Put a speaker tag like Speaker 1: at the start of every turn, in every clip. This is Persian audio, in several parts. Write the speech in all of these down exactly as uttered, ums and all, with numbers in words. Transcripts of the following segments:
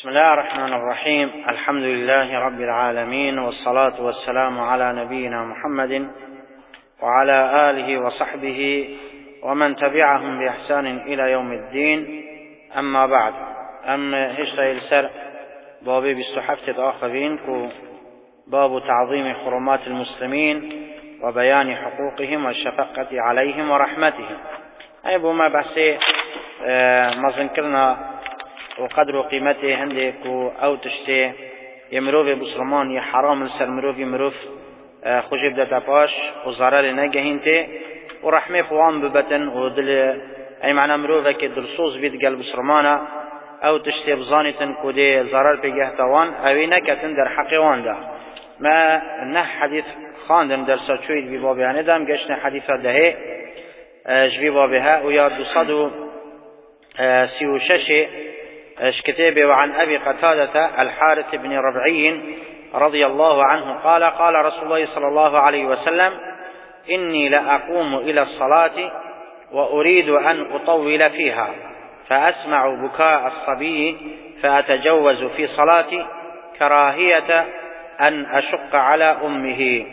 Speaker 1: بسم الله الرحمن الرحيم. الحمد لله رب العالمين، والصلاة والسلام على نبينا محمد وعلى آله وصحبه ومن تبعهم بإحسان إلى يوم الدين. أما بعد، أم هشتاي السر بابي بستحفة آخرين كو باب تعظيم حرمات المسلمين وبيان حقوقهم والشفقة عليهم ورحمتهم. أي بما بحثي ما ذكرنا وقدر قيمته عندك أو تشتي يمروف بسلمان يحرام السر مروف يمروف خجب دتا باش وزرار نجهينته ورحمة خوان ببتن ودل أي معنى مروفك دلصوص بيت قلب سلمانه أو تشتي بزانة كودي زرار بجهتوان أو نكتن در حقوان ده ما نه حديث خاندن در ساتشويد ببابي هندم قشنا حديثة ده جبي بابها ويا دوصدو سيو ششي كتابه. وعن أبي قتادة الحارث بن ربعي رضي الله عنه قال قال رسول الله صلى الله عليه وسلم: إني لأقوم إلى الصلاة وأريد أن أطول فيها فأسمع بكاء الصبي فأتجوز في صلاتي كراهية أن أشق على أمه.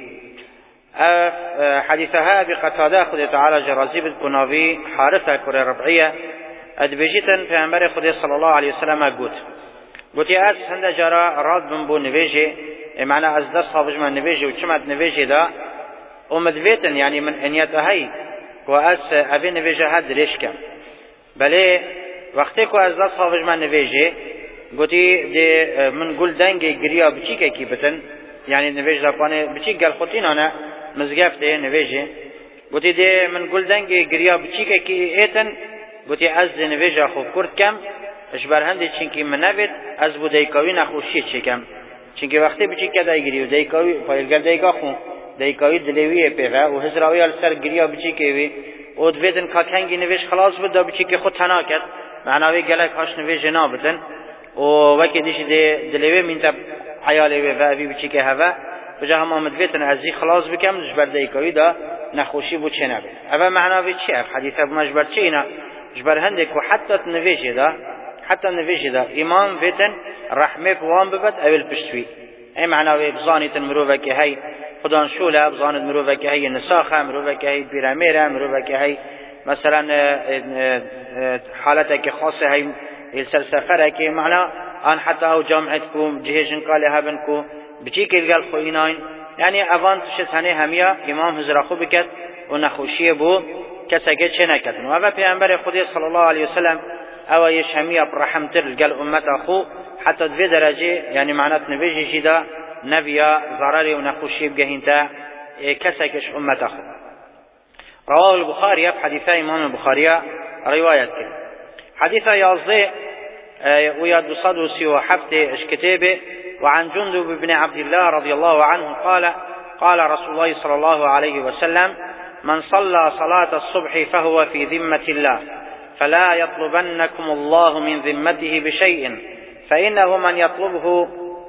Speaker 1: حديثها أبي قتادة خذ تعالى جرازيب كنافي حارثة كرة ربعية ادبجیتن پیامبر خدا صلی الله علیه و سلم گفت گفتی از هنده جرا راد بن بو نویجه معنی از دست خواهش من نویجه و چمت نویجه دا اومدویتن یعنی من انیت هایی و از اوی نویجه ها درش کم بله وقتی که از دست خواهش من نویجه گفتی ده من گل دنگ گریا بچی که کی بتن یعنی نویجه دا پانه بچی گل خودین آنه مزگفته نویجه گفتی ده من گل دنگ گریا بچی که کی ایتن گوتی از نویجا خوب کرد کم اشبر هنده چنکی منوید از بو دیکاوی نخوشی چکم چنکی وقتی بچی که دایگیری و دیکاوی پایلگر دیکا خون دیکاوی دلیوی پیغه و هزراوی السر گریا بچی که وی او دویدن که کنگی نویج خلاص بده بچی که خود تنا کرد معناوی گلک هاش نویج نابدن و وکی دیش دلیوی منتب حیالی و اوی بچی که هوا بجا هم آمد ویتن ازی خلاص بکم اشبر دیکاوی دا نخوشی بو چه نبید. اما معناوی چی اف حدیثه بمجبر چه اینا جبر هندك وحتى تنفيجي ده حتى نفيجي ده إمام فتن رحمة بوان ببت أول بشتوي أي معنى بزاني تنمروفة كهي خدان شولة بزاني تنمروفة كهي النساخة مروفة كهي بيراميرة مروفة كهي مثلا حالتك خاصة هي السلسفرة كي معنى أن حتى أو جامعتكم جهيشن قالها بنكو بجيك القال خوينين يعني أفان تشت هني هميا إمام هزرخو بكت ونخوشيه بو کسایی چه نکردن. و اول پیامبر خدا صلی الله علیه و سلم اوایش همیه برحمتر لقل امت اخو حتی دو درجه یعنی معنات نویجی جدا نبیا ضرری و نخوشی بگهینتا کسایش امت اخو. رواه البخاری حدیث امام البخاری روایت کرد. حدیث یازده و یا دوصد و سی و هفت اش کتابه. وعن جندب بن عبد الله رضي الله عنه قال قال رسول الله صلى الله عليه وسلم: من صلى صلاة الصبح فهو في ذمة الله فلا يطلبنكم الله من ذمته بشيء فإنه من يطلبه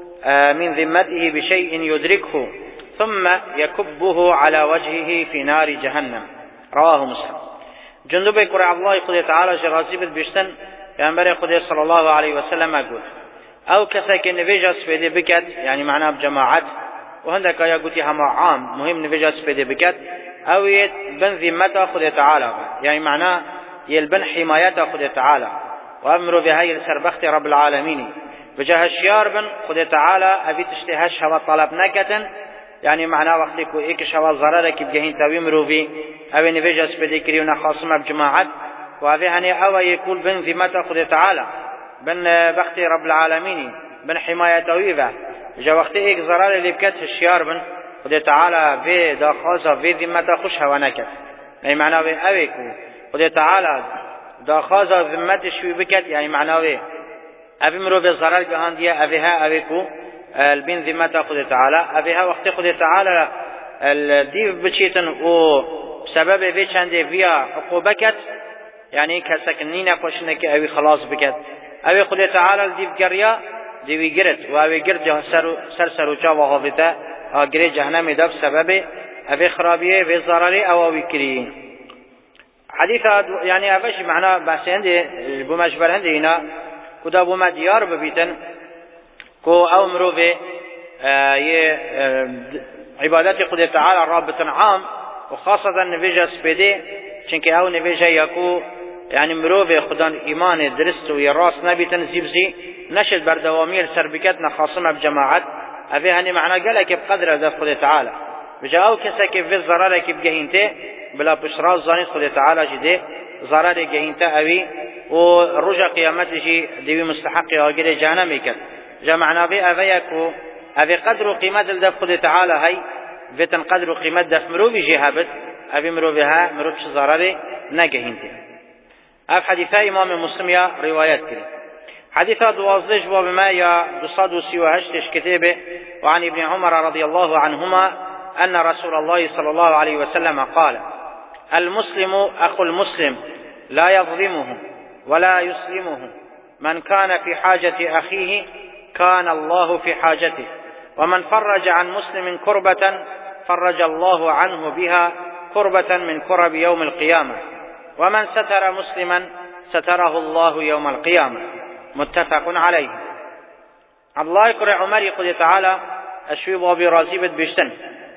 Speaker 1: من ذمته بشيء يدركه ثم يكبه على وجهه في نار جهنم. رواه مسلم. جندب كرع الله خدا تعالى جرازيب بشتن ينبري خدا صلى الله عليه وسلم أقول أو كساك نفيجة سفيدي بكت يعني معناه بجماعات وهندك يا قلتي هما عام مهم نفيجة سفيدي بكت أو بن ذمته خدا تعالى يعني معناه يلبن حمايته خدا تعالى وأمر بهاي السربخت رب العالمين بجاه الشيار بن خدا تعالى أبي تشتهش هوا طلب نكتن يعني معناه وقتك إيكش هوا ضررك بجهين تويمرو في أو نفيجة سبديكري ونخاصمة بجماعات وهذا يعني أو يقول بن ذمته خدا تعالى بن بخت رب العالمين بن حمايته ويفا بجاه وقت إيك ضرر اللي بكت الشيار بن خدا تعالى في داخازة في ذمته خوش هوا نكت يعني معناه في أويكو خدا تعالى داخازة ذمته شوي بكت يعني معناه في أبي مرو في ضرر جهاندية أبيها أويكو البين ذمته خدا تعالى أبيها وقت خدا تعالى الديف بشيتن و بسبب في چنده فيها عقوبكت يعني كسكنين قشنك أبي خلاص بكت أبي خدا تعالى الديف قرية دیوی گرد و اوی گرد جه سر سر سر و چا و غافته آگری جهنم دب سبب اوی خرابیه و ضرری او اوی کری. حدیث يعني اوش معنى بحث هندي بمجبر هندي هنا کدا بو مدیار ببیتن کو او مروف یه عبادت خود تعالی رابطن عام و خاصتا نویجه سپیده چنکه او نویجه یکو یعنی مروف خودان ایمان درست و راست نبیتن زیبزی نشد بردوامی سر بکت نخاصم بجماعت اوه هنی معنا گله که بقدر ذات خود تعالی بجا او کسا که في ضرره که بگهینته بلا پشراز زانید خود تعالی جده ضرره گهینته اوی و رجا قیامتشی دیوی مستحقی آگر جهنمی کرد جا معنا بی اوه یکو اوه قدر و قیمت الدف خود تعالی هی ویتن قدر و قیمت دف مروفی جهابت اوی مروفی ها مروفش ضرره نگهینته. اف حدیثه امام مسلم یا روایت کرد. حديث دوازدش باب ما يا دوصاد وسيوهشتش كتابه وعن ابن عمر رضي الله عنهما أن رسول الله صلى الله عليه وسلم قال المسلم أخو المسلم لا يظلمه ولا يسلمه من كان في حاجة أخيه كان الله في حاجته ومن فرج عن مسلم كربة فرج الله عنه بها كربة من كرب يوم القيامة ومن ستر مسلما ستره الله يوم القيامة متفق عليه. عبدالله کر عمر خود تعالی اشوی بابی راضی بد بیشتن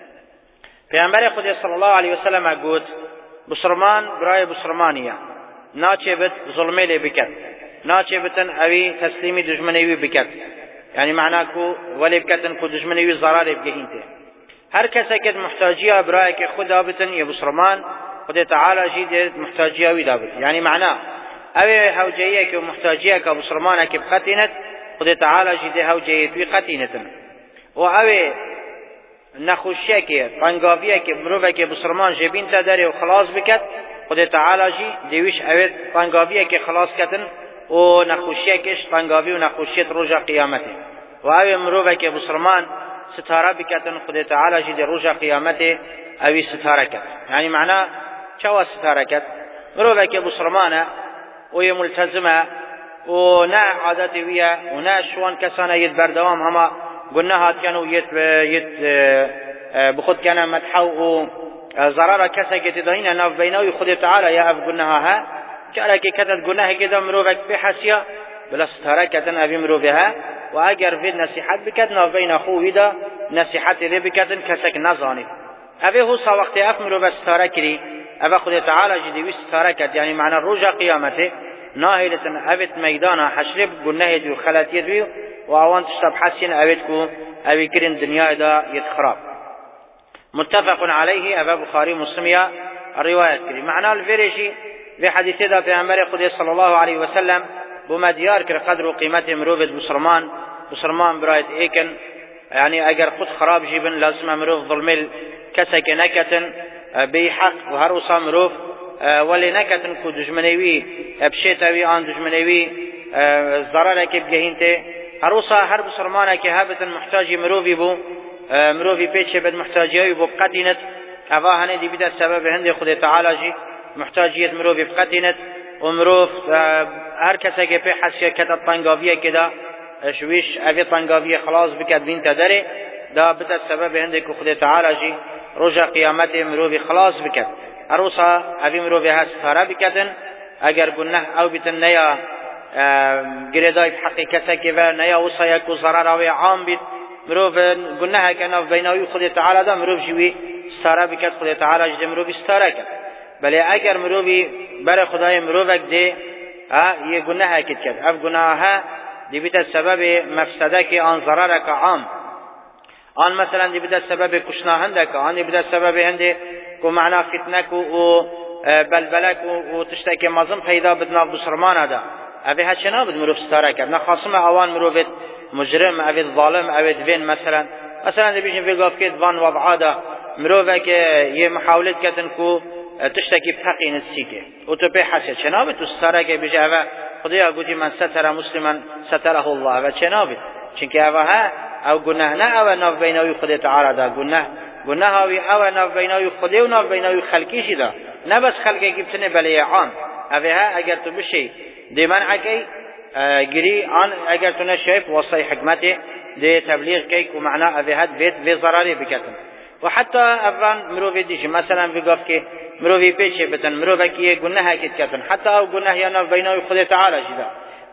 Speaker 1: پیامبر خود صلی الله علیه وسلم گفت بسرمان برای بسرمانیه ناچه بد ظلمه لی بکد ناچه بتن اوی تسلیمی دشمنیوی بکد یعنی معنا کو ولی بکتن کو دشمنیوی ضرر بگهینته هر کسی که محتاجیه برای که خدا بتن یا بسرمان خود تعالی جید محتاجیه وی دابد یعنی معنا اوه هوجیه که محتاجیه که بسرمانه که بقتینت خود تعالی جیده هوجیه توی قتینتن و اوه نخوشیه که قنگاویه که مروفه که بسرمان جبین تا داره و خلاص بکد خود تعالی جی دیویش اوه قنگاویه که خلاص کتن و نخوشیه کش قنگاوی و نخوشیت روژا قیامته و اوه مروفه که بسرمان ستاره بکتن خود تعالی جیده روژا قیامته اوی ستاره کت یعنی معنا چوا ستاره کت مروفه که بسرمانه وهي ملتزمة ونا عادتي ويا ونا شوان كسانا يد بردوام هما قلنا هات كانوا يت يت بخد كان مدحو ضرر كسا كتدهين ناف بينه خد تعالى يا أف قلنا ها كألا كي كتد قلنا كده مروفك بحسيا بلا ستارة كتن أبي مروفها وأجر في النصيحات بكت ناف بين أخوه ده نصيحات ذي بكتن كسك نزاني أبي هو سوقت أف مروف ستارة كري أبا خد تعالى جدي ستارة كت يعني معنى الرجع قيامته ناهلة أبت ميدانا حشرب قلنا يدو خلات يدو وأوان تشتب حسين أبتكو أبي كرين دنيا دا يتخراب متفق عليه أبا بخاري مسلمية الرواية كري معنى الفريشي في حديث دا في عمر قدس صلى الله عليه وسلم بمديار كر قدر وقيمته مروفة بسرمان بسرمان برايت ايكن يعني اگر خود خراب جيبن لازم مروف ظلمل كسك نكتن بيحق وهروسا مروف ولی نکتن کو دشمنیوی بشیتوی آن دشمنیوی ضرر که بگهینته هروسا هر بسرمانه که هبتن محتاجی مروفی بو مروفی پیچه بد محتاجیوی بو بقتینت اوه هنه دی بیده سبب هنده خود تعالی جی محتاجیت مروفی بقتینت و مروف هر کسی که پی حسیه کتت طنگاویه که دا شویش اوی طنگاویه خلاص بکت بین تدره دا بیده سبب هنده که خود تعالی جی رجا قیامت مروفی خلاص بکت اروسا اوی مروفی هست ستاره بکتن اگر گناه او بیتن نیا گریدای حقی کسی که و نیا وصا یکو ضرر اوی عام بید مروف گناه که ناف بیناوی خود تعالی دا مروف جوی ستاره بکت خود تعالی جده مروفی ستاره کت بلی اگر مروفی بر خدای مروفک ده یه گناه کت کت اف گناه ها دی بیت سبب مفسده که آن ضرر که عام آن مثلا دی بیت سبب کشناهنده که آن دی بیت سبب هنده کو معنا فتنه و بلبله و تشتکی مظلم پیدا بدنا بسرمانه ده اوی هچنا بد مروف ستاره کرد نه خاصم اوان مروفت مجرم اوی ظالم اوی دوین مثلا مثلا دی بیشن وی گفت وان وضعا ده مروفه که یه محاولت کردن کو تشتکی بحقی نسیکه و تو پی حسید چنا بد تو ستاره که بیشه اوه خدایا گوتی من ستر مسلما ستره الله و چنا بد چونکه اوه ها او گناه نه او ناف بیناوی خود تعالی ده گناه گناه اوی او ناف بیناوی خودی و ناف بیناوی خلقیشی ده نه بس خلقی گفتنه بلی عام اوی ها اگر تو بشی دی منعکی گری آن اگر تو نشیف وصی حکمته دی تبلیغ کیک و معنا اوی ها بیت وی ضراری بکتن و حتی افران مروفی دیش مثلا بگفت که مروفی پیچه بتن مروفی که گناه کت کتن حتی او گناه یا ناف بیناوی خود تعالی جده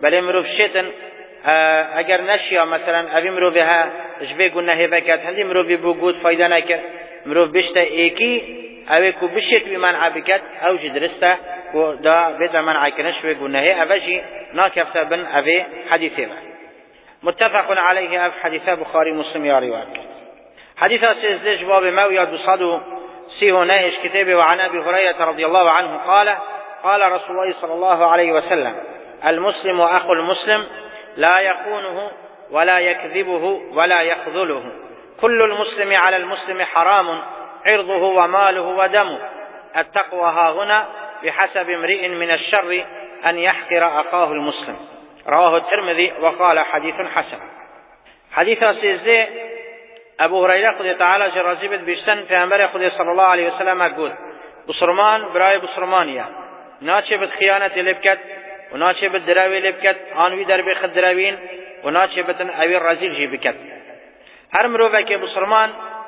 Speaker 1: بله مروف شیطن اگر نشیا مثلا اوی مروف ها جوه گناه بکد هندی مروفی بگود فایده نکرد مروف بشته ایکی اوی کو بشت وی منع بکد او جی درسته و دا بیت منع کنش وی گناه اوی ناکفته بن اوی حدیثه با متفق علیه اف حدیثه بخاری مسلم یا روایت حديث سيزدج باب مويا بصدو سيه ناهش كتابه وعن أبي هريرة رضي الله عنه قال قال رسول الله صلى الله عليه وسلم المسلم أخو المسلم لا يخونه ولا يكذبه ولا يخذله كل المسلم على المسلم حرام عرضه وماله ودمه التقوى ها هنا بحسب امرئ من الشر أن يحقر أخاه المسلم رواه الترمذي وقال حديث حسن حديث سيزدج ابو هريره خدای تعالی راضی بید بیشتن پیامبر خدا صلی الله علیه و سلم گفت بسرمان برای بسرمانیه ناچه بد خیانت لبکت و ناچه بد دراوی لبکت آنوی در بخد دراوین و ناچه بدن اوی رزیل جی بکت هر مروفه که بسرمان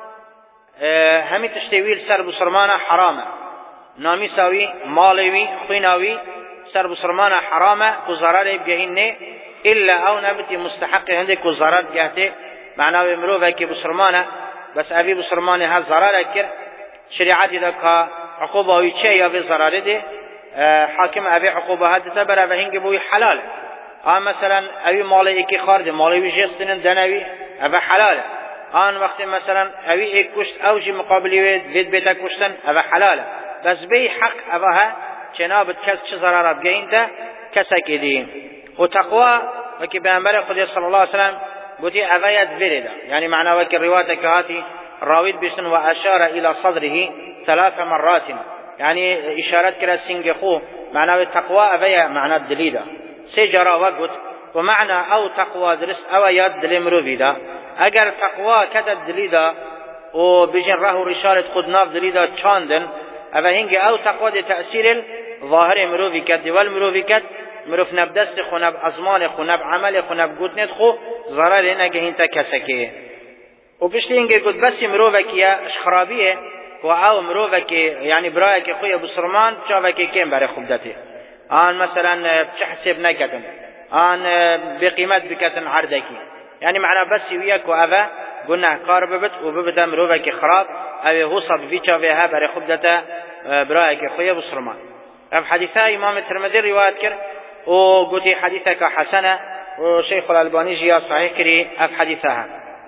Speaker 1: همی تشتویل سر بسرمان حرامه نامی ساوی مالوی خویناوی سر بسرمان حرامه و ضرر بگهین نه الا او نبتی مستحق هنده که ضرر گهته معناه مروفه که بسرمانه بس اوی بسرمانه ها ضرر کرد شریعتی دا که عقوبه هایی چه یا به ضرر ده حاکم اوی عقوبه ها ده برای و هنگی بوی حلاله آن مثلا اوی مالی که خارده مالی جستنن دنوی اوی حلاله آن وقت مثلا اوی ایک کشت اوجی مقابلی وید بیتا کشتن اوی حلاله بس بی حق اوی ها چنابت کس چه ضرر بگین ده کسا که دیم و تقوی وکی پیامبر خدا صلی الله علیه وسلم بودي أبيت فردا يعني معنى وك الرواية كهاتي راويد بسن وأشار إلى صدره ثلاث مرات يعني إشارات كلا سنجخو معنى التقوى أبي معنى الدليل سجرا وقت ومعنى أو تقوى درس أو يد دلمروفيدا أجر تقوى كتب دليدا وبجن راه رشارة خدناف دليدا تشاندن أبا هنجي أو تقوى تأثير ظاهر مروفي كد والمروفي كد مروف نبدست خو نب ازمان خو نب عمل خو نب گوتنت خو ضرر نگه هینتا کسکه و پشتی اینگه گوت بسی مروفه که خرابیه و او مروفه که یعنی برای که خوی بسرمان چاوه که کم برای خوب دته آن مثلا چه حساب نکتن آن بقیمت بکتن عردکی یعنی معنا بسی ویه که اوه گناه کار ببت و ببت مروفه که خراب اوه حصد وی چاوه ها برای خوب دته برای که خوی بسرمان اف حدیثه امام ترمذی روایت کرد و قلت حديثك حسنة وشيخ الألباني جيا صحيح كري أف حديثها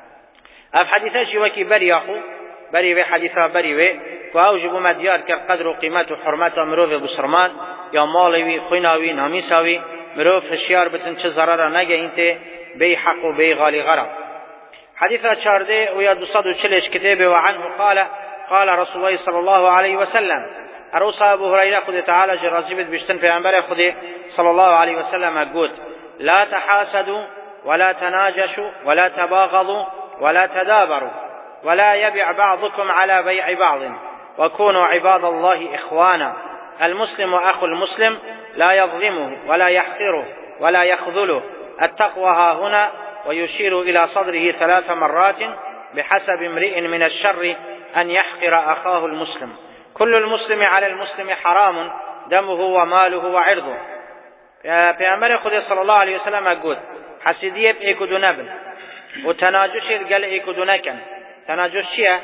Speaker 1: أف حديثها جواكي بري أخو بري في حديثها بري في وأوجب مديار كقدر وقيمة وحرمة مروف بسرمان يا مالوي خيناوي ناميساوي مروف هشيار بتن چه ضرر نگه انت بي حق و بي غالي غرام حديثها شارده ويا دوصد وچلش كتابه وعنه قال قال رسول الله صلى الله عليه وسلم اروس ابو هريره خدای تعالی جرازی بد بیشتن پیامبر خدای صلی الله علیه و سلم گفت لا تحاسدوا ولا تناجشوا ولا تباغضوا ولا تدابروا ولا يبع بعضكم على بيع بعض وكونوا عباد الله اخوانا المسلم اخو المسلم لا يظلمه ولا يحقره ولا يخذله التقوى ها هنا ويشير الى صدره ثلاث مرات بحسب امرئ من الشر ان يحقر اخاه المسلم كل المسلم على المسلم حرام دمه وماله وعرضه پیامبر خدا صلی الله علیه و سلم گفت حسیدیت یک و دو نبن و تناجش گل یک و دو نکن تناجش چیه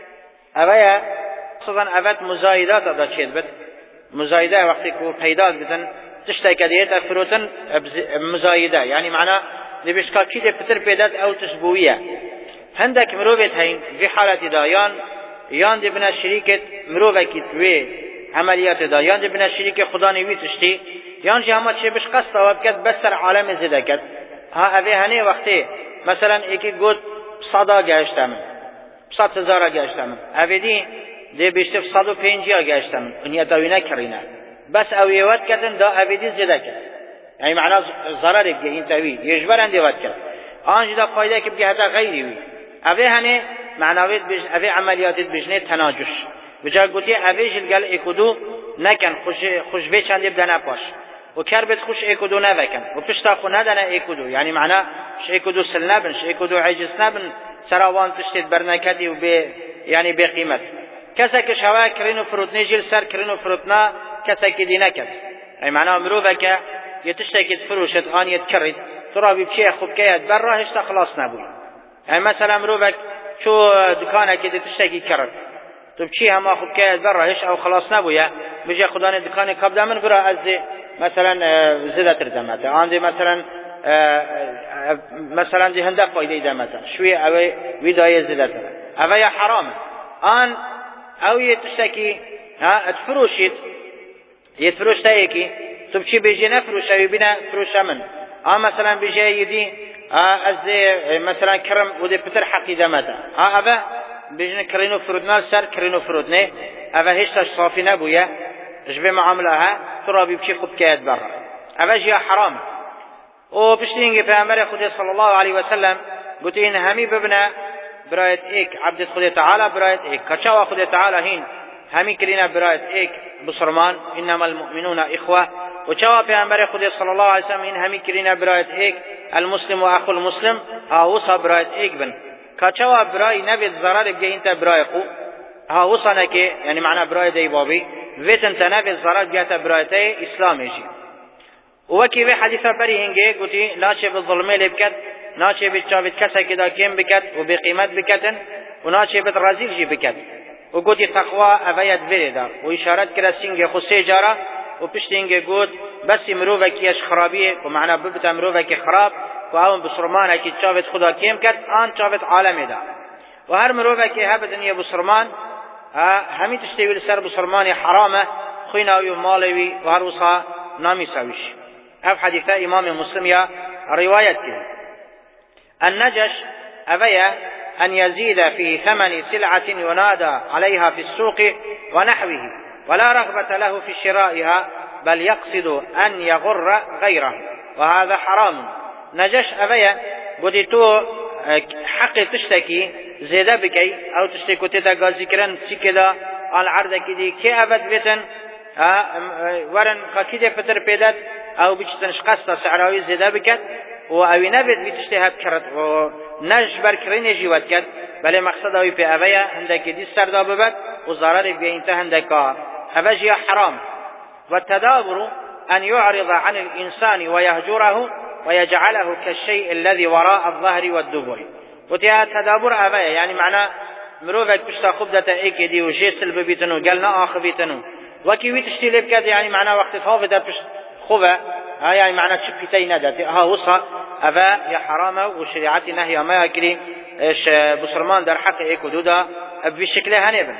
Speaker 1: اویا اصلا اوت مزایدات ادا چید بد مزایده وقتی که پیدا بدن تشتا کدیت فروتن مزایده یعنی معنا لبشکا کی پتر پیدات او تشبویه هندک مروبت هین في حالت دایان یان دی بنا شریکت مروه کی توی عملیات دا یان دی بنا شریک خدا نوی تشتی یان جه همه چه بش قصد و بکد بسر عالم زده کد ها اوه هنه وقتی مثلا ایکی گود صدا گشتم صد هزار گشتم اوه دی دی بشتف صد و پینجی گشتم اونیه داوی نکرینه بس اوه ود کدن دا اوه دی زده کد یعنی معنا ضرر بگه این تاوی یجبرن دی ود کد آنجا دا فایده که بگه حتی غیری وی اوه هنه معنویت بج اوه عملیاتت بجنه تناجش بجا گوتی اوه جلگل اکدو نکن خوش خوش به چند بدن پاش و کربت خوش اکدو نوکن و پشتا خو ندن اکدو یعنی معنا ش اکدو سل نبن ش اکدو عجز نبن سراوان تشتید برنکدی و به یعنی به قیمت کسا که شوا کرینو فروتنی جل سر کرینو فروتنا کسا که دی نکد ای معنا مروه که يتشتكي فروشت آن يتكرد ترى بشيء خوب كيد برا هشتا خلاص نبوي. يعني مثلا مروفك شو دكانك كده تشتكي كرد تو بشي هما خوب كيد برا هش او خلاص نبوي بيجي خداني دكانك قبل من برا ازي مثلا زيادة تردمته عندي مثلا مثلا دي هنده فايده دمته شوي او ويدايه زيادة او يا حرام آن او يتشتكي ها اتفروشت يتفروش تايكي تو بشي بيجي نفروش او يبينا فروش من ها مثلا بيجي يدي ها ازي مثلا كرم ودي بتر حقي دمته ها ابا بيجي كرينو فرودنا سر كرينو فرودنه ابا هيش صافي نبويا جبه معاملها ترى بشي خود كيد برا ابا جي حرام و بشتينجي پیغمبر خدا صلى الله عليه وسلم قلت إن همي ببنا برايت إيك عبد خدا تعالى برايت إيك كشوا خدا تعالى هين همي كلنا برايت إيك بصرمان إنما المؤمنون إخوة وشوا پیغمبر خدا صلى الله عليه وسلم إن همي كلنا برايت إيك المسلم وأخو المسلم هاوصا برايت إيك بن كشوا براي نبي الزرار بجي انت براي خو هاوصا نكي يعني معنى براي دي بابي ويت انت نبي الزرار بجي برايتي إسلامي جي وكي في حديثة بري هنگي قلتي ناشي بالظلمي لبكت ناشي بالشابت كسا كدا كيم بكت وبقيمت بكتن وناشي بالرزيل جي بكت وقلتي تقوى أفايت فريدا وإشارت كلا سنگي خسي جارة وبشت هنگي قلت بس مروفك يش خرابيه ومعنى ببتا مروفك خراب وهون بسرمان كي شابت خدا كيم كت آن شابت عالمي دا وهر مروفك هبت انيا بسرمان همي تشتوي لسر بسرماني حرامة خويناوي ومالوي وهروصها نامي ساويش اف حديثة امام مسلم يا رواية كده النجش ابيا ان يزيد في ثمن سلعة ينادى عليها في السوق ونحوه ولا رغبة له في شرائها بل يقصد ان يغر غيره وهذا حرام. نجش ابيا بديتو حق تشتكي زيادة بكي او تشتكو تتا ذكرا سكدا على عرض كدي كي ابد بيتن ورن خاكيده فتر پیدات او بيشتنش قصة سعراوي زيادة بكت و اوي نبت بيتشتهب كرت و نجبر كرين جيوات كت بل مقصد اوي في اويا هندك دي سردا ببت و ضرر بينته هندك اوجي حرام. والتدابر ان يعرض عن الانسان ويهجره ويجعله كالشيء الذي وراء الظهر والدبر. وتيا تدابر اويا يعني معنى مروفك بشتا خبدة ايكي دي وجيسل ببيتنو قالنا اخ بيتنو وكي ويتشتي لبكت يعني معنى وقت فافدة بشت خوبة ها يعني معنى تشبكتين ندات ها وصا أفا يا حرامة وشريعتي نهي ما يكري إيش بسرمان در حق إيك ودودا بالشكل هنبن.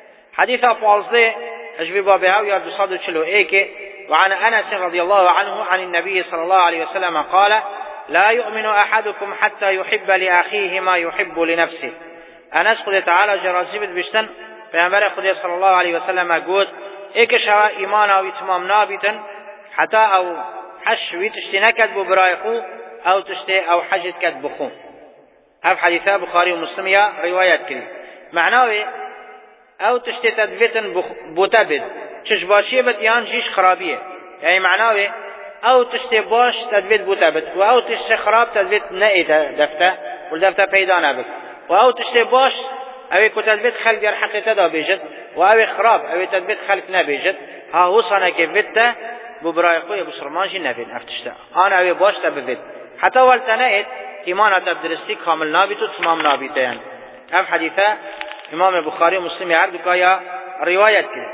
Speaker 1: حديثة فالصي أجبي بابها ويا بصادو تشلو إيك وعن أنس رضي الله عنه عن النبي صلى الله عليه وسلم قال لا يؤمن أحدكم حتى يحب لأخيه ما يحب لنفسه. أنس قد تعالى جرازيبت بشتن فينبري قد صلى الله عليه وسلم قول إيك شوا إيمانا ويتمام نابتا حتى او حش ويتشتي نكد برايخو او تشتي او حجت كد بخو. هذا حديث بخاري ومسلم يا روايات كريم معناه او تشتي تدفيتن بوتبد تشباشيه بت يان جيش خرابيه يعني معناه او تشتي باش تدفيت بوتبد او تشتي خراب تدفيت نئته دفته والدفته پیدا نبد او تشتي باش او كتدفيت خلق در حقيقه دا بيجد او خراب او تدفيت خلق نبيجد ها هو صنع كبته ببراي خويا بسرمانجي نبين افتشتا انا اوي باشتا ببيت حتى والتنائت ايمانا تبدرستي كامل نابتو تمام نابتين. هم حديثة امام البخاري ومسلم يعرضك يا رواية كده.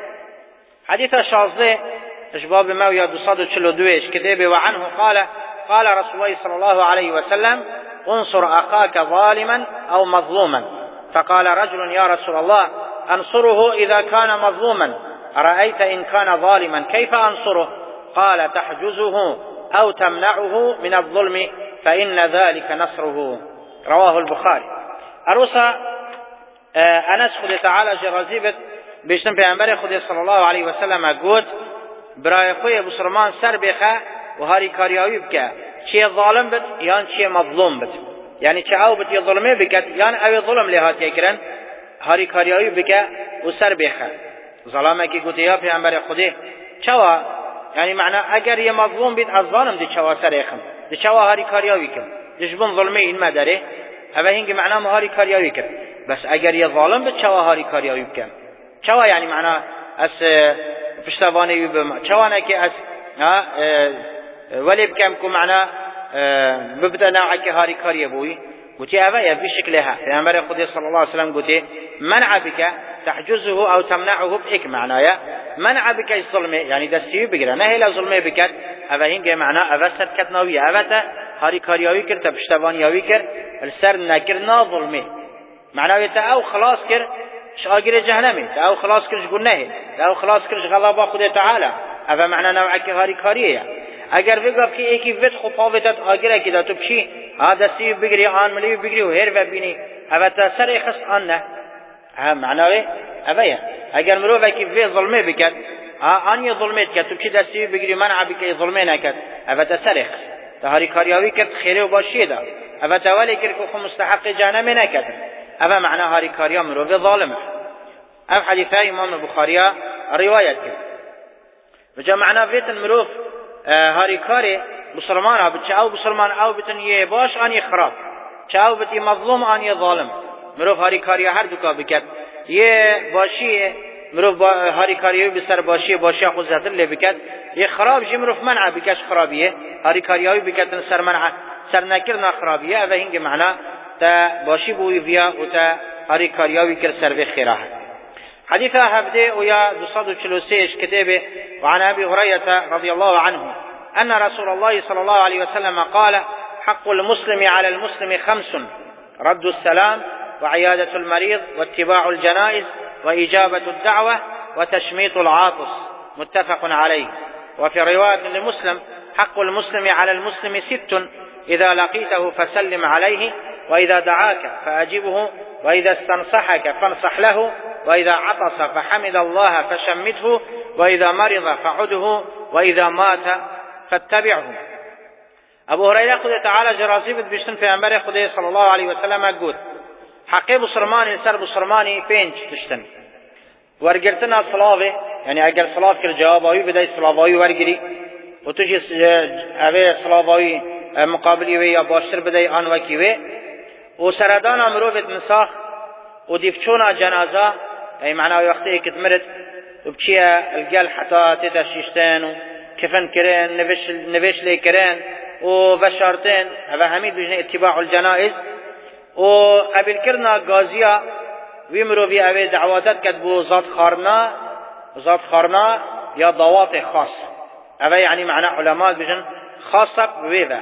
Speaker 1: حديثة شاذة اشباب ما ويا بصادو تشلو دويش كتابه وعنه قال قال رسول الله صلى الله عليه وسلم انصر اخاك ظالما او مظلوما فقال رجل يا رسول الله انصره اذا كان مظلوما أرأيت إن كان ظالما كيف أنصره قال تحجزه أو تمنعه من الظلم فإن ذلك نصره. رواه البخاري. أروسا أنس خد تعالى جرازيبت بيشتن پیغمبر خد صلى الله عليه وسلم قلت برای خوی بسرمان سر بخه و هاری کاریاوی بکه چه ظالم بد یان چه مظلوم بد یعنی چه او بد ظلمه بکد یان او ظلم لهات یکرن هاری کاریاوی بکه و سر بخه ظلامه کی گوته یا پیغمبر خدا چوا یعنی معنی اگر یه مظلوم بید از ظالم دی چوا سر اخم دی چوا هاری کاریاوی کم دشبن ظلمه این مداره اوه هنگی معنی هاری کاریاوی کم بس اگر یه ظالم بید چوا هاری کاریاوی بکم چوا یعنی معنی از پشتوانه بم چوانه که از ولی بکم که معنا ببدأ نوعك هاری کاری بوی قلت أبايا بشكلها پیغمبر خدا صلى الله عليه وسلم قلت منع بك تحجزه أو تمنعه بإك معنايا منع بك الظلم يعني دستيو بقرا نهي لو ظلمه بكت أبا هنگه معنا أبا سر كتناوية أبا تا هاري كارياوي كر تبشتوانياوي كر السر نكر نا ظلمه معناوية تا أو خلاص كر شاقر جهنمي تا أو خلاص كر شقول نهي تا أو خلاص كر غلابا خدا تعالى أبا معنى نوعك هاري كاريه اگر بگم که یکی وقت خو پاوتت آگره که تو بشی عادتی بگیری آن ملی بگیری و هر و بینی اما تاثیر خاص آن نه هم معناه اویا اگر مرو وکی وی ظلمه بکد آن یه ظلمه کرد تو بشی دستی بگیری منع بکی ظلمه نکد اما تاثیر خاص تهاری کاریاوی کرد خیره و باشی ده اما توالی کرد که خو مستحق جهنم نکد اما معناه هاری کاریا مرو وی ظالمه اف حدیث امام بخاری روایت کرد وجا معناه ویت المروف هاری کاری مسلمان ها بچه او مسلمان او بتن یه باش آن یه خراب چه او بتی مظلوم آن یه ظالم مروف هاری کاری هر دوکا بکد یه باشی مروف با هاری کاری بسر باشی باشی خود زهتر لی بکد یه خراب جی مروف منع بکش خرابیه هاری کاری هایی بکد سر منع سر نکرنا خرابیه او هنگ معنا تا باشی بوی بیا و تا هاری کاری هایی کر سر به خیره حديث هبدي ويا دوصد وثلاثين كتابه وعن أبي هريرة رضي الله عنه أن رسول الله صلى الله عليه وسلم قال حق المسلم على المسلم خمس رد السلام وعيادة المريض واتباع الجنائز وإجابة الدعوة وتشميط العاطس متفق عليه وفي رواية لمسلم حق المسلم على المسلم ست إذا لقيته فسلم عليه وإذا دعاك فأجبه وإذا استنصحك فانصح له وإذا عطس فحمد الله فشمته وإذا مرض فعده وإذا مات فاتبعه أبو هريرة خدا تعالى جرازي بشتن في أنبار خدا صلى الله عليه وسلم قد حقي بصرماني سر بصرماني بينج تشتن ورقرتنا صلاة يعني أقل صلاة كر جواباوي بدأي صلاة ورقري وتجي أبي صلاة مقابلي ويا باشر بدأي آنوكي وي وسردانا مروفت مساخ وديفشونا جنازة أي معناه وقتها كتمرت وبشيا الجل حتى تتشيشتين وكفن كرين نفش نفش لي كرين وبشرتين هذا حميد بجن اتباع الجنائز وقبل كرنا غازية ويمرو في أبي دعواتات كتبوا ذات خارنا ذات خارنا يا ضوات خاص هذا يعني معناه علماء بجن خاصة بويذا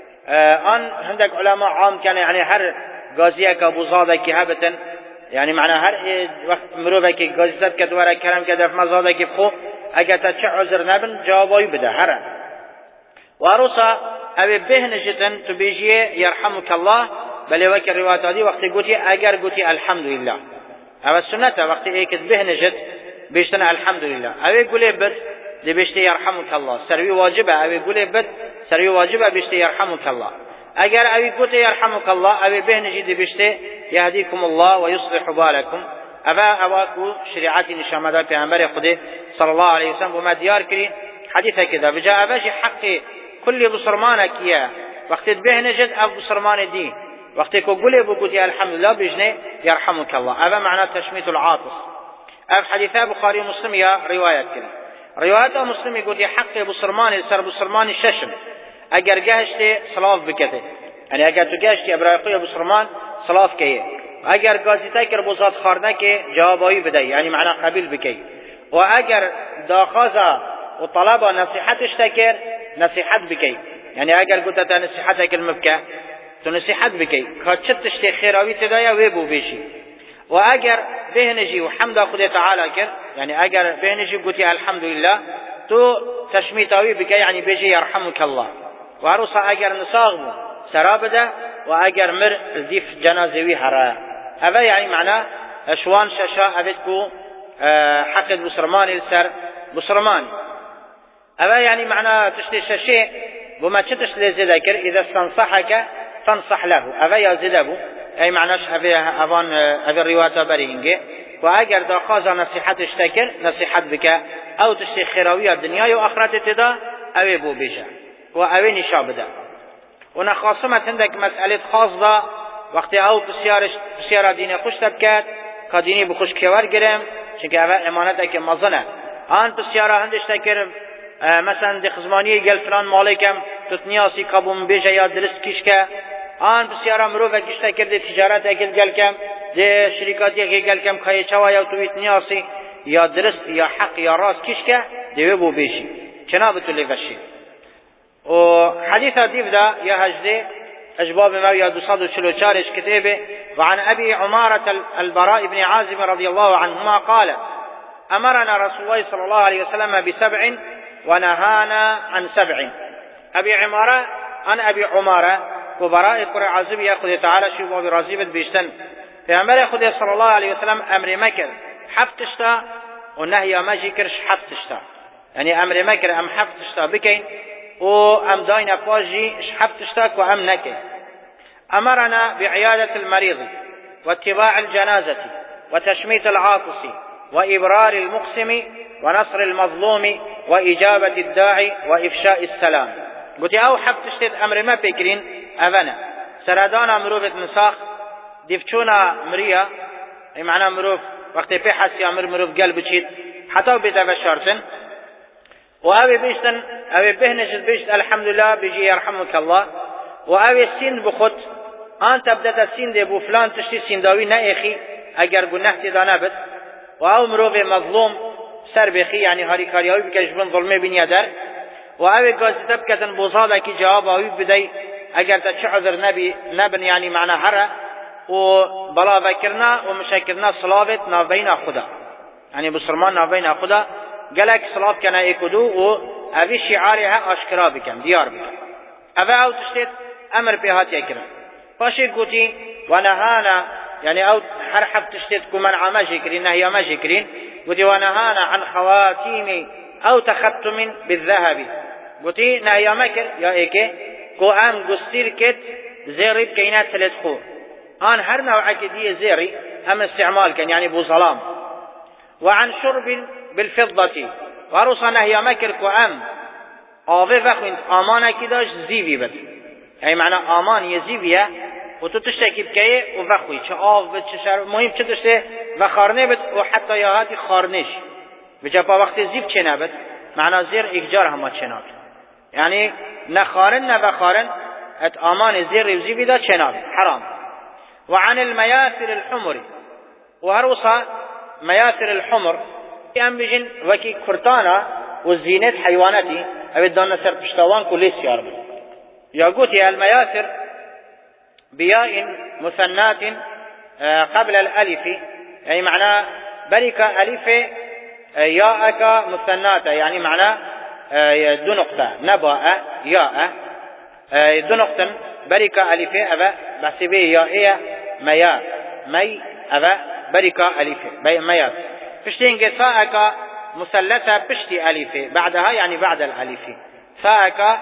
Speaker 1: آه أن عندك علماء عام كان يعني هر غازية كابو زادة كهبتن يعني معنى هر وقت مروفه که گازیزت کد وره کرم کد افما زاده که بخو اگه تا چه عذر نبن جوابایی بده هره و عروسا اوه بهن جتن تو بیجیه یرحمک الله بلی وکی روایت آدی وقتی گوتی اگر گوتی الحمدلله اوه سنته وقتی ایکت بهن جت بیشتن الحمدلله اوه گوله بد دی بیشتی یرحمک الله سروی واجبه اوه گوله بد سروی واجبه بیشتی یرحمک الله اگر اوی گوته یرحمک الله اوی بهنجی دی بشته یهدیکم الله و یصلح بالکم اوه اواکو شریعتی نشامده پیغمبر خدا صلی الله علیه وسلم و ما دیار کری حدیثه کده بجا اوشی حقی کلی بسرمانه کیه وقتی بهنجد او بسرمان دی وقتی که گوله بگوتی الحمدلله بجنه یرحمک الله اوه معنی تشمیت العاطس اف حدیثه بخاری مسلم یا روایت کری روایت مسلمی گوتی حقی بسرمان سر بسرمان ششم اگر گشت صلاف بکته یعنی اگر تو گشتی ابراقی ابو سرمان صلاف کیه اگر گازیتا کر بوزاد خارنه که جوابایی بده یعنی معنا قبیل بکی و اگر داخازا و طلبا نصیحتش تکر نصیحت بکی یعنی اگر گوتا تا نصیحت کل مبکه تو نصیحت بکی که چتش تی خیراوی تدایا وی بو بیشی و اگر بهنجی و حمد خدا تعالی کر یعنی اگر بهنجی گوتی الحمدلله تو تشمیتاوی بکی یعنی بیجی یرحمک الله و عروسا اگر نساغ بو سرابده و اگر مر زیف جنازوی هره اوه یعنی معنا اشوان ششا اوید بو حقد بسرمانی لسر بسرمانی اوه یعنی معنا تشتی ششه بو ما چه تشتی زده کر اذا استنصحك فانصح له اوه یا زده بو ای معناش اوه اوان اوه روایتا بری اینگه و اگر دا خوازا نصیحتش تکر نصیحت بکه او تشتی خیراوی دنیای و آخرت تدا اوه بو بیشه و اوه نشا بده و نخاصمت هندک مسئله خاص دا وقتی او بسیارش بسیار دین خوش تبکد که دینی بخوش کور گرم چونکه اوه امانت که مزنه آن بسیار هندش تکر مثلا دی خزمانی گل فلان مالکم تتنیاسی کابون بیجه یا درست کش که آن بسیارا مروفه کشته کرده تجارت اکل گل کم دی شرکاتی اکل گل کم که چوا یا تویت نیاسی یا درست یا حق یا راست کش که دیوه بو بیشی چنا بتولی فشی و حديث ديف دا يا هجدي أجباب مريا دوصاد وشلو شارش كتابه وعن أبي عمارة البراء بن عازب رضي الله عنهما قال أمرنا رسول الله صلى الله عليه وسلم بسبع ونهانا عن سبع. أبي عمارة عن أبي عمارة وبراء قرى عازب يأخذ تعالى شبه برازيبة بيشتن في أمر يأخذ صلى الله عليه وسلم أمر مكر حفتشتا ونهي ماجي كرش حفتشتا يعني أمر مكر أم حفتشتا بكين و ام داينا باجي شحبتشتاك وام نكي. امرنا بعيادة المريض واتباع الجنازة وتشميت العاطس وابرار المقسم ونصر المظلوم واجابة الداعي وافشاء السلام. قلت او حبتشتت امر ما بكرين افنا سردانا مروفة نساخ دفتشونا مريا اي معنى مروف وقت بيحس يامر مروف قلب تشيد حتى بتفشارتن وأبي بيشتن أبي بهنش بيشت الحمد لله بيجي يرحمك الله وأبي السين بخط أنت بدأت السين دي بو فلان تشتي سين داوي نأخي أجر قلنا اهتدانا بس وأو مروفي مظلوم سر بخي يعني هاري كارياوي بكش بن ظلمي بن يدر وأبي قاس تبكة بوصالة كي جواباوي بدي أجر تشعذر نبي نبن يعني معنا هرة وبلا ذكرنا ومشاكرنا صلابت نابينا خدا يعني بصرمان نابينا خدا قالك صلاة كان يكدو و أبي شعارها أشكرا بكم ديار بكم أبا أو تشتت أمر بهات يكرم فاشي قوتي ونهانا يعني أو حرحب تشتت كمنع ما شكرين نهي ما شكرين قوتي ونهانا عن خواتيم أو تختم بالذهب قوتي نهي مكر يا إيكي كو أم قستير كت زيري بكينات ثلاث خور آن هر نوع كدية زيري أم استعمال كان يعني بو ظلام. وعن شرب بالفضة وروصا نهي مكر كو أم آوه وخوين آمانا كداش زيبي بد يعني معنى آمان يزيبيه و تو تشتكي بكيه وفخوي چه آف بد چه شر مهم چه تشته وخارنه بد و حتى يهاتي خارنش بجابا وقت زيب چه نبد معنى زير اكجار هما چه نبد يعني نخارن نوخارن ات آمان زير وزيبي دا چه نبد حرام. وعن المياسر الحمر وروصا مياسر الحمر ام بجن وكي كرتانا والزينات حيواناتي ابدان سر پشتوان کو لیس یار بد یا قوتي المياسر بياء مثنات قبل الالف يعني معناه بركة الف ياءك مثنات يعني معناه دو نقطة نباء ياء دو نقطة بركة الف ابا بحسبه ياء ميا مي ابا بركة الف ميا فشتين ساءك مثلثة بشتي ألف بعدها يعني بعد الألف ساءك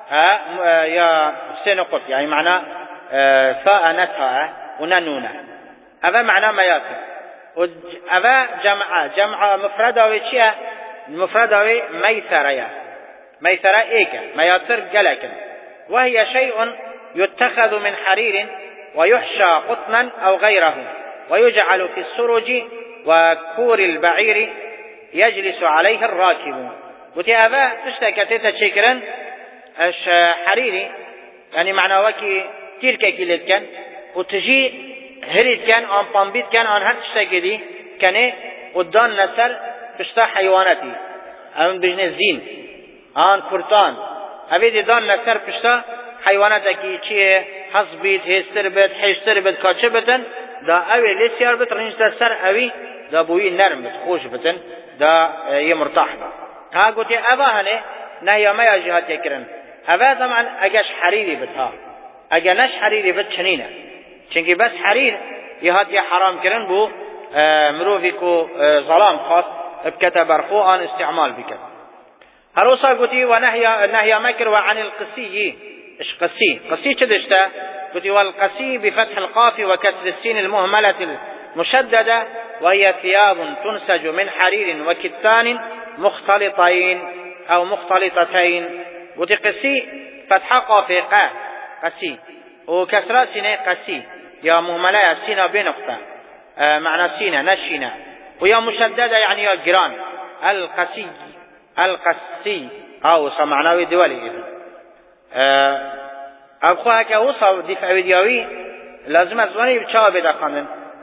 Speaker 1: يا سنقط يعني معنى ساء نتها وننونة هذا معنى مياسر. هذا جمع جمع مفردة وشيء مفردة ميسرة ميسرة إيكا مياسر جلكا وهي شيء يتخذ من حرير ويحشى قطنا أو غيره ويجعل في السرج وكور البعير يجلس عليه الراكب. قلت أبا تشتكى تشكرا اش حريري يعني معنى وكي تلك كيلت كان وتجي هريت كان ان بامبيت كان ان هر تشتكي دي كان قدان نسر تشتا حيواناتي ام بجن الزين ان كرتان ابي دان نسر تشتا حيواناتك چي حسبيت هستر بيت حشتر بيت كاتشبتن دا اوي لسيار بت رنجتا سر اوي دا بوي نرم بت خوش بتن دا يمرتاح ها قلت ابا هنه نهي ما يجهات يكرن هذا طبعا اجاش حريري بتها اجانش حريري بت شنينه چونكي بس حرير يهات يا حرام كرن بو مروفيكو ظلام خاص بكتب برخو ان استعمال بك هروسا قلتي ونهي نهي مكر وعن القسي ايش قسي قسي كدشتا قلتي والقسي بفتح القاف وكسر السين المهملة المشددة وهي ثياب تنسج من حرير وكتان مختلطين او مختلطتين. قلتي قسي فتح قاف قا قسي وكسرات سينه قسي يا مهملة سينه بنقطة آه معنى سينه نشينه ويا مشددة يعني يا جيران القسي القسي اوصا معناوي دولي إذن ابخوها كوصا دفع فيديوي لازم ازواني بتشاوى بدا خاندن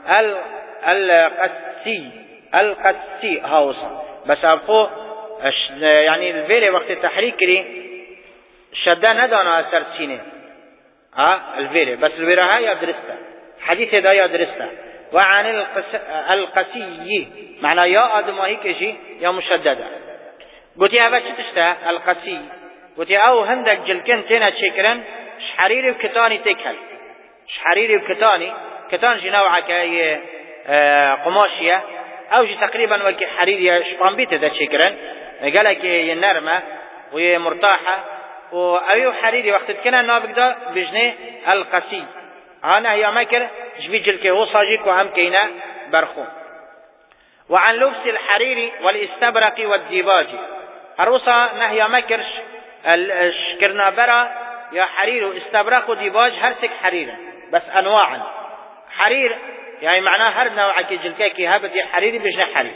Speaker 1: القدسي القدسي هاوصا بس ابخو يعني الفيري وقت التحريك كري شدا ندانا اثر سينه ها الفيري بس الفيري هاي يدرسها حديث دا يدرسها وعن القس... القسي معنى يا ادم هيك شيء يا مشدده قلت يا باش تشتا القسي قلت او هندك جلكن تينا تشكرن حريري وكتاني تكل حريري وكتاني كتان جي نوعه كاي آه قماشيه او جي تقريبا وكي حريري شبان بيت دا تشكرن قالك نرمه وهي مرتاحه وايو حريري وقت كنا نابك دا بجنه القسي انا هي مكر جبي جلكي هو صاجيك وهم كينا برخو وعن لبس الحريري والاستبرق والديباج هروسا نهي مكرش الشكرنا برا يا حرير واستبرق وديباج هرسك حرير بس انواعا حرير يعني معناه هر نوع كي جلكي هبت حريري بجن حرير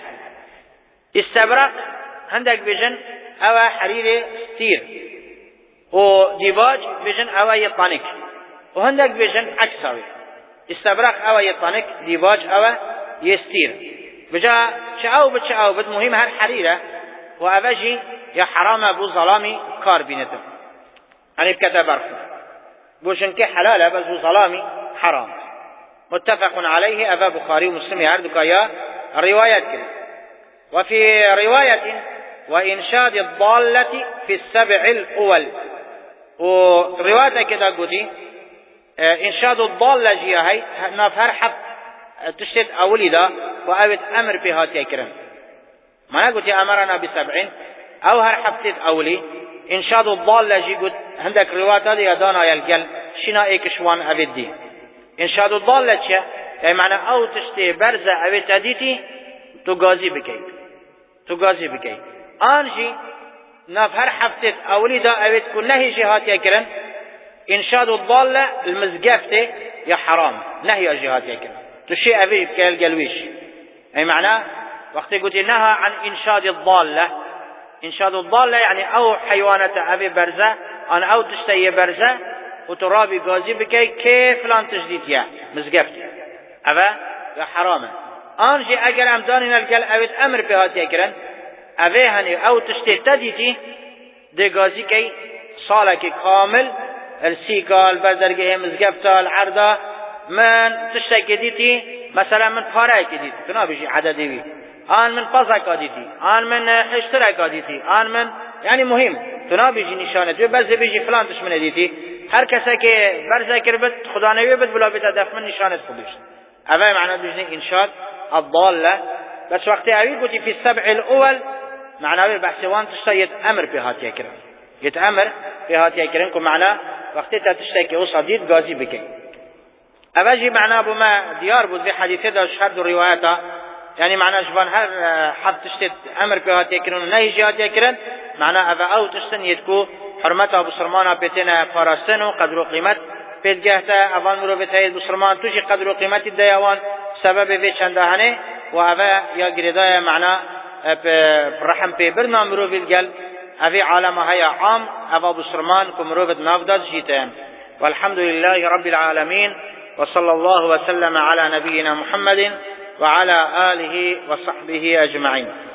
Speaker 1: استبرق عندك بجن او حريري ستير وديباج بجن او يطانك وهندك بجن عكسوي استبرق او يطانك ديباج او يستير بجا شعو بتشعو بد مهم هر حريرة وأبجي يا حرام أبو ظلامي كار بينته يعني بكذا برخو بوشن كي حلالة بس أبو ظلامي حرام متفق عليه أبا بخاري ومسلم يعردك يا الروايات كده وفي رواية وإنشاد الضالة في السبع الأول ورواية كده قدي إنشاد الضالة جيها هاي نافر حب تشتد أولي دا وأبد أمر بها تكرم ما قلت أمرنا بسبعين أو هر حبتت أولي إنشاد الضالة جي قلت عندك رواية دي يدانا يلقل شنا إيكشوان أبد دي إنشاد الضالة شا يعني معنى أو تشتي برزة أبد تديتي تغازي بكي تغازي بكي آنجي ناف هر حبتت أولي دا أبد كنهي جهات يكرم إنشاد الضالة المزقفته يا حرام نهي جهات يكرم تشي أبي كالقلويش أي معناه وقت قلت نهى عن إنشاد الضالة إنشاد الضالة يعني أو حيوانة أبي برزة أنا أو تشتي برزة وترابي قازي بكي كيف لان تجديد يا مزقفت أبا يا حرامة أنجي أقل أمداننا القل أبد أمر بهات يكرن أبي هني أو تشتي تديتي دي قازي كي صالك كامل السيكا البزرقه مزقفتا العرضة من تشتكي ديتي مثلا من فارق ديتي تنا بيجي عددي بي آن من قصة ديتي آن من اشتراك ديتي آن من يعني مهم تنا بيجي نشانت بس بيجي فلان تشمن ديتي هر کسی که برذکر بد خدا نوی بد بلا بد هدف من نشانت خودش اوه معنی بيجي انشاد الضالة بس وقت اوی قلتي في السبع الاول معنى بحثوان تشتى يتأمر بهات يكرن يتأمر بهات يكرن كم معنى وقت تشتكي وصديد غازي بكي أبجي معناه بما ديار بود في حديثه ده شهد الروايات يعني معناه شبان هر حد تشتت أمر بهات يكرن نهي جهات يكرن معناه أبا أو تشتن يدكو حرمته بسرمانا بيتنا فارستنو قدر وقيمت بيت جهته أفان مروفت هيد بسرمان توجي قدر وقيمت الديوان سبب في چندهانه وأبا يا قردايا معناه برحم بي برنا مروفت قل أفي عالمها هيا عام أبا بسرمان كمروفت نافداد جيتان والحمد لله رب العالمين وصلى الله وسلم على نبينا محمد وعلى آله وصحبه أجمعين.